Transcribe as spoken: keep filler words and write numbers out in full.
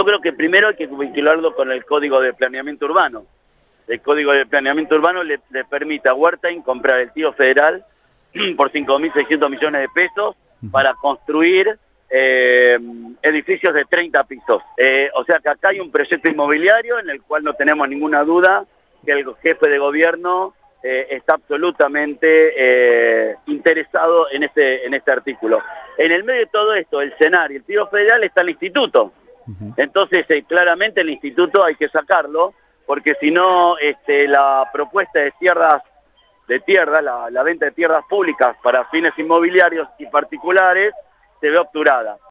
yo creo que primero hay que vincularlo con el Código de Planeamiento Urbano. El Código de Planeamiento Urbano le, le permite a Wertheim comprar el tío federal por cinco mil seiscientos millones de pesos para construir eh, edificios de treinta pisos. Eh, o sea que acá hay un proyecto inmobiliario en el cual no tenemos ninguna duda que el jefe de gobierno eh, está absolutamente eh, interesado en este, en este artículo. En el medio de todo esto, el Senar y el tío federal está el instituto. Entonces, eh, claramente el instituto hay que sacarlo, porque si no, este, la propuesta de tierras, de tierra, la, la venta de tierras públicas para fines inmobiliarios y particulares, se ve obturada.